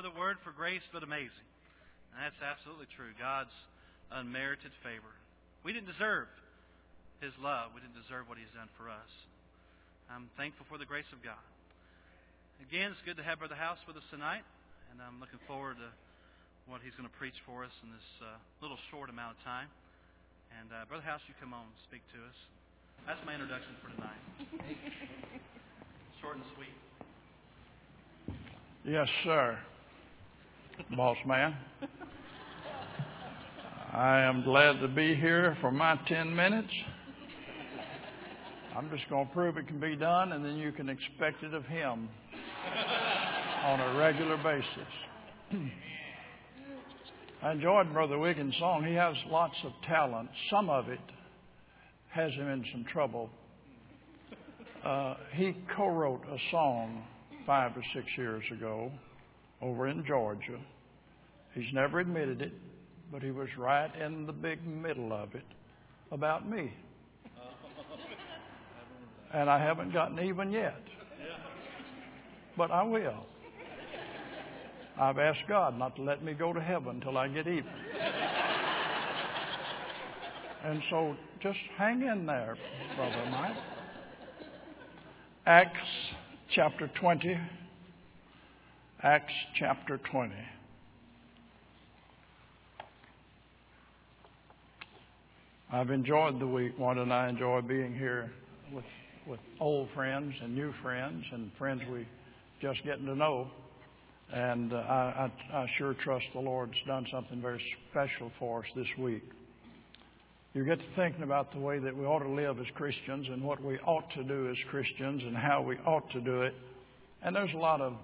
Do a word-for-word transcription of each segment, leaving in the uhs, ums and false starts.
other word for grace but amazing. And that's absolutely true. God's unmerited favor. We didn't deserve His love. We didn't deserve what He's done for us. I'm thankful for the grace of God. Again, it's good to have Brother House with us tonight. And I'm looking forward to what he's going to preach for us in this uh, little short amount of time. And uh, Brother House, you come on and speak to us. That's my introduction for tonight. Short and sweet. Yes, sir. Boss man. I am glad to be here for my ten minutes. I'm just going to prove it can be done, and then you can expect it of him on a regular basis. I enjoyed Brother Wiggins' song. He has lots of talent. Some of it has him in some trouble. Uh, he co-wrote a song five or six years ago over in Georgia. He's never admitted it, but he was right in the big middle of it about me. And I haven't gotten even yet. But I will. I've asked God not to let me go to heaven till I get even. And so just hang in there, Brother Mike. Acts chapter twenty. Acts chapter twenty. I've enjoyed the week more than I enjoy being here with, with old friends and new friends and friends we just getting to know. And uh, I, I, I sure trust the Lord's done something very special for us this week. You get to thinking about the way that we ought to live as Christians and what we ought to do as Christians and how we ought to do it. And there's a lot of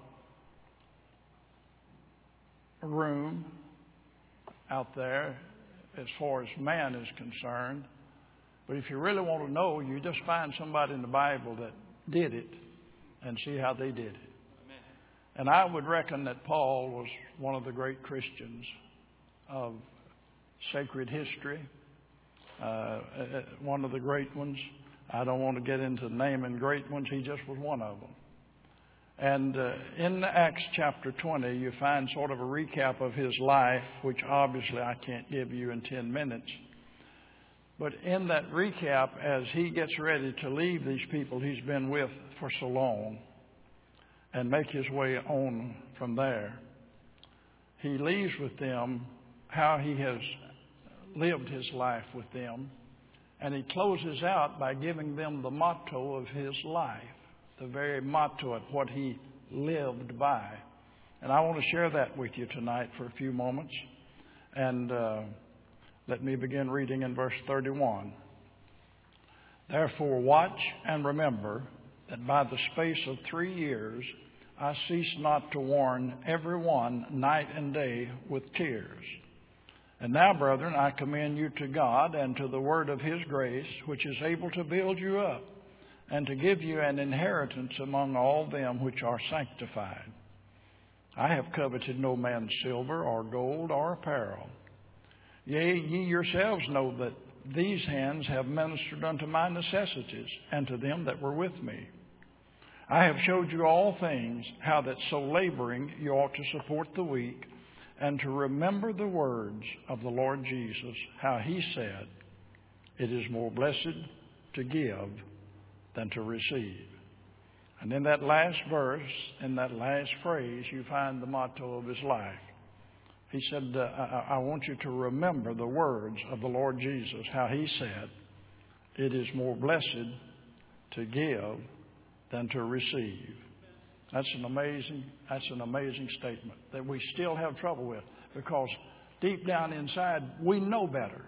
room out there as far as man is concerned. But if you really want to know, you just find somebody in the Bible that did it and see how they did it. And I would reckon that Paul was one of the great Christians of sacred history, uh, one of the great ones. I don't want to get into naming great ones. He just was one of them. And uh, in Acts chapter twenty, you find sort of a recap of his life, which obviously I can't give you in ten minutes. But in that recap, as he gets ready to leave these people he's been with for so long, and make his way on from there, he leaves with them how he has lived his life with them. And he closes out by giving them the motto of his life, the very motto of what he lived by. And I want to share that with you tonight for a few moments. And uh, let me begin reading in verse thirty-one. Therefore watch and remember that by the space of three years I cease not to warn everyone night and day with tears. And now, brethren, I commend you to God and to the word of His grace, which is able to build you up and to give you an inheritance among all them which are sanctified. I have coveted no man's silver or gold or apparel. Yea, ye yourselves know that these hands have ministered unto my necessities and to them that were with me. I have showed you all things, how that so laboring you ought to support the weak, and to remember the words of the Lord Jesus, how He said, it is more blessed to give than to receive. And in that last verse, in that last phrase, you find the motto of his life. He said, uh, I, I want you to remember the words of the Lord Jesus, how He said, it is more blessed to give than to receive. That's an amazing, that's an amazing statement that we still have trouble with, because deep down inside, we know better.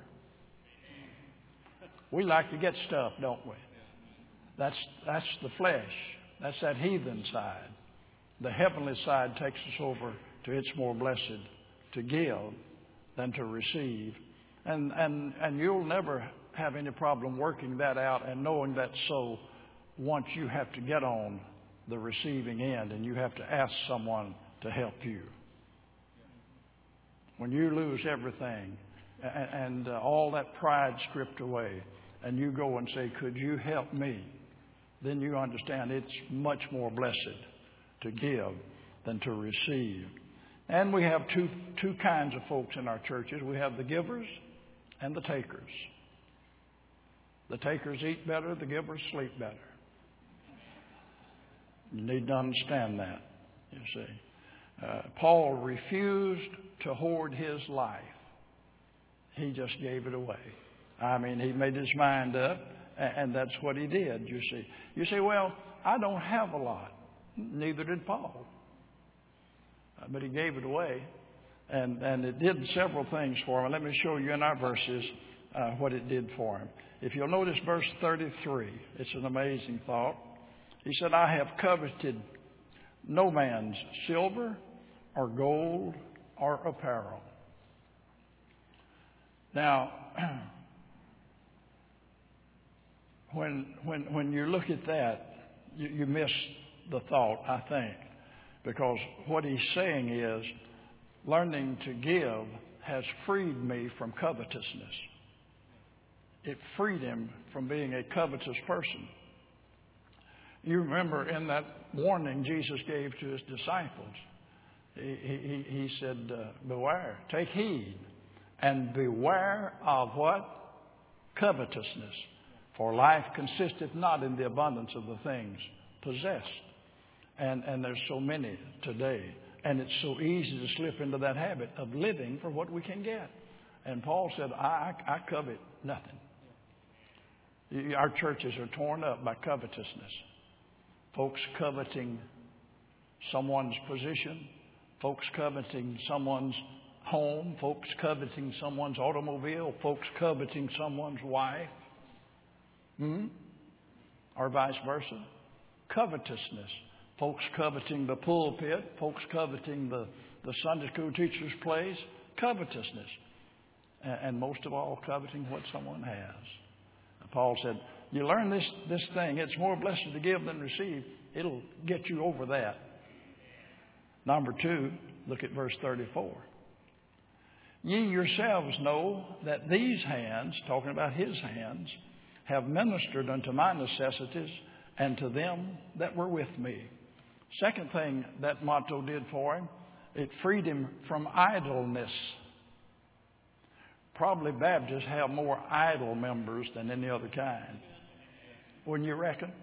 We like to get stuff, don't we? That's, that's the flesh. That's that heathen side. The heavenly side takes us over to it's more blessed to give than to receive. And, and, and you'll never have any problem working that out and knowing that so once you have to get on the receiving end and you have to ask someone to help you. When you lose everything and, and uh, all that pride stripped away and you go and say, could you help me? Then you understand it's much more blessed to give than to receive. And we have two, two kinds of folks in our churches. We have the givers and the takers. The takers eat better, the givers sleep better. You need to understand that, you see. Uh, Paul refused to hoard his life. He just gave it away. I mean, he made his mind up, and that's what he did, you see. You say, well, I don't have a lot. Neither did Paul. Uh, but he gave it away, and, and it did several things for him. Let me show you in our verses uh, what it did for him. If you'll notice verse thirty-three, it's an amazing thought. He said, I have coveted no man's silver or gold or apparel. Now, when when when you look at that, you, you miss the thought, I think, because what he's saying is, learning to give has freed me from covetousness. It freed him from being a covetous person. You remember in that warning Jesus gave to his disciples, he, he, he said, uh, beware, take heed, and beware of what? Covetousness. For life consisteth not in the abundance of the things possessed. And, and there's so many today. And it's so easy to slip into that habit of living for what we can get. And Paul said, I, I covet nothing. Our churches are torn up by covetousness. Folks coveting someone's position. Folks coveting someone's home. Folks coveting someone's automobile. Folks coveting someone's wife. Hmm? Or vice versa. Covetousness. Folks coveting the pulpit. Folks coveting the, the Sunday school teacher's place. Covetousness. And, and most of all, coveting what someone has. Paul said, you learn this, this thing. It's more blessed to give than receive. It'll get you over that. Number two, look at verse thirty-four. Ye yourselves know that these hands, talking about his hands, have ministered unto my necessities and to them that were with me. Second thing that motto did for him, it freed him from idleness. Probably Baptists have more idle members than any other kind. Wouldn't you reckon?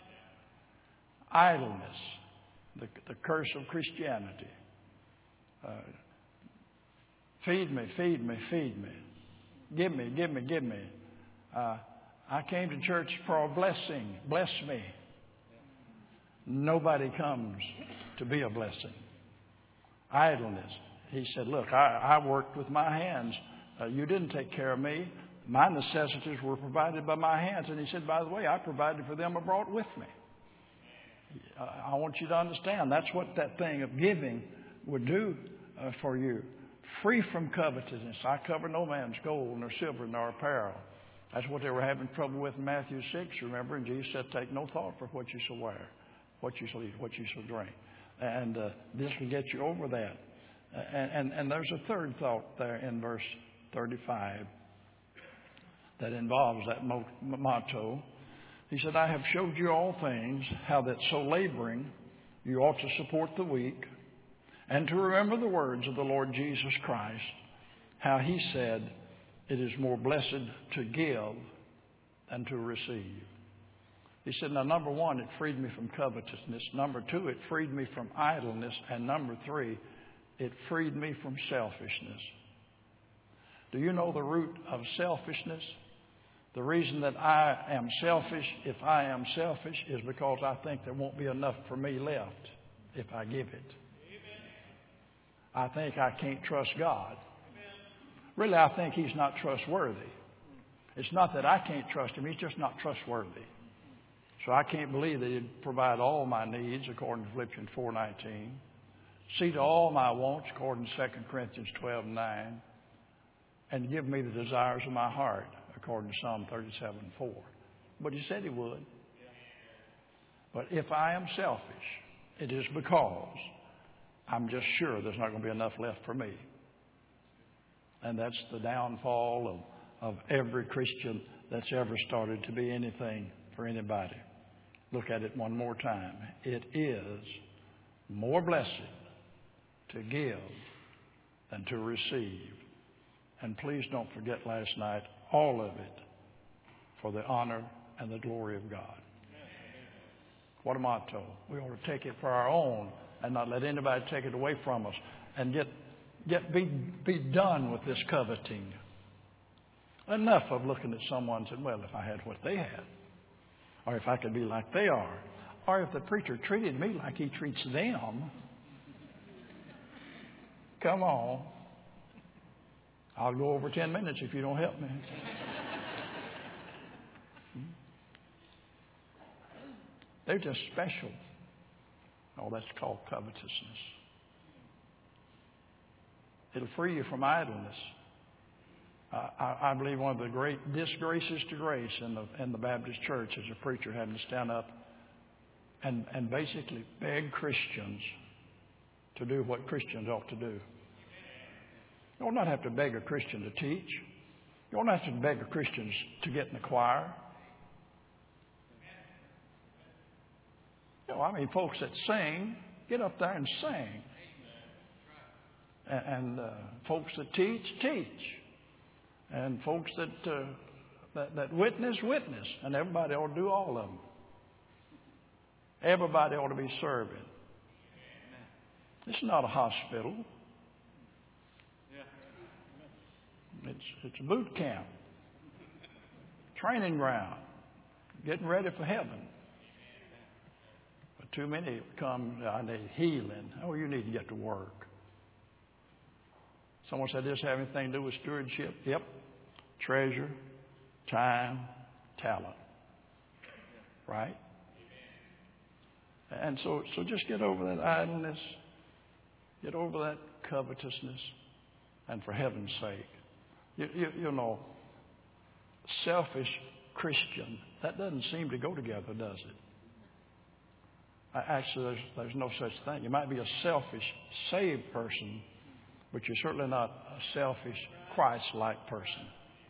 Idleness, the, the curse of Christianity. Uh, feed me, feed me, feed me. Give me, give me, give me. Uh, I came to church for a blessing. Bless me. Nobody comes to be a blessing. Idleness. He said, look, I, I worked with my hands. Uh, you didn't take care of me. My necessities were provided by my hands. And he said, by the way, I provided for them abroad with me. Uh, I want you to understand that's what that thing of giving would do uh, for you. Free from covetousness. I cover no man's gold nor silver nor apparel. That's what they were having trouble with in Matthew six, remember? And Jesus said, take no thought for what you shall wear, what you shall eat, what you shall drink. And uh, this will get you over that. And, and, and there's a third thought there in verse thirty-five that involves that motto. He said, I have showed you all things, how that so laboring you ought to support the weak, and to remember the words of the Lord Jesus Christ, how he said, it is more blessed to give than to receive. He said, now, number one, it freed me from covetousness. Number two, it freed me from idleness. And number three, it freed me from selfishness. Do you know the root of selfishness? The reason that I am selfish, if I am selfish, is because I think there won't be enough for me left if I give it. I think I can't trust God. Really, I think he's not trustworthy. It's not that I can't trust him. He's just not trustworthy. So I can't believe that he'd provide all my needs, according to Philippians four nineteen. See to all my wants, according to Second Corinthians twelve nine. And give me the desires of my heart, according to Psalm thirty-seven four. But he said he would. But if I am selfish, it is because I'm just sure there's not going to be enough left for me. And that's the downfall of, of every Christian that's ever started to be anything for anybody. Look at it one more time. It is more blessed to give than to receive. And please don't forget last night, all of it for the honor and the glory of God. What a motto. We ought to take it for our own and not let anybody take it away from us, and get, get be, be done with this coveting. Enough of looking at someone and saying, well, if I had what they had, or if I could be like they are, or if the preacher treated me like he treats them. Come on. I'll go over ten minutes if you don't help me. They're just special. Oh, that's called covetousness. It'll free you from idleness. Uh, I, I believe one of the great disgraces to grace in the in the Baptist church is a preacher having to stand up and, and basically beg Christians to do what Christians ought to do. You will not have to beg a Christian to teach. You will not have to beg a Christian to get in the choir. You know, I mean, folks that sing, get up there and sing. And, and uh, folks that teach, teach. And folks that, uh, that that witness, witness. And everybody ought to do all of them. Everybody ought to be serving. It's not a hospital. It's it's a boot camp, training ground, getting ready for heaven. But too many come, I need healing. Oh, you need to get to work. Someone said, does this have anything to do with stewardship? Yep. Treasure, time, talent. Right? And so, so just get over that idleness. Get over that covetousness. And for heaven's sake, you, you, you know, selfish Christian, that doesn't seem to go together, does it? Actually, there's, there's no such thing. You might be a selfish, saved person, but you're certainly not a selfish, Christ-like person.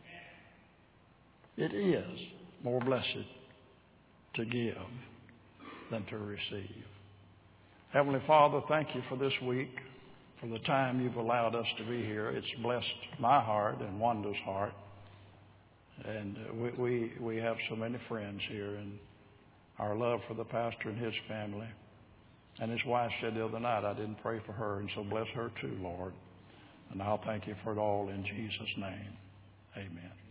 It is more blessed to give than to receive. Heavenly Father, thank you for this week, for the time you've allowed us to be here. It's blessed my heart and Wanda's heart. And we, we, we have so many friends here, and our love for the pastor and his family. And his wife said the other night, I didn't pray for her, and so bless her too, Lord. And I'll thank you for it all in Jesus' name. Amen.